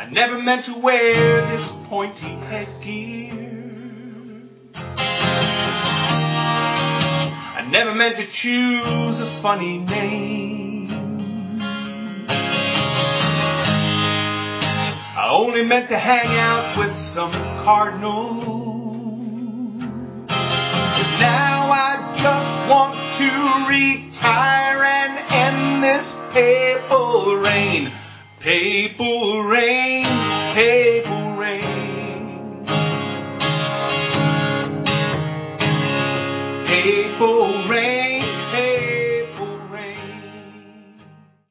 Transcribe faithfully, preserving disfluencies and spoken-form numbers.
never meant to wear this pointy headgear. I never meant to choose a funny name. I only meant to hang out with some cardinals. But now I just want to retire and end this papal reign. Papal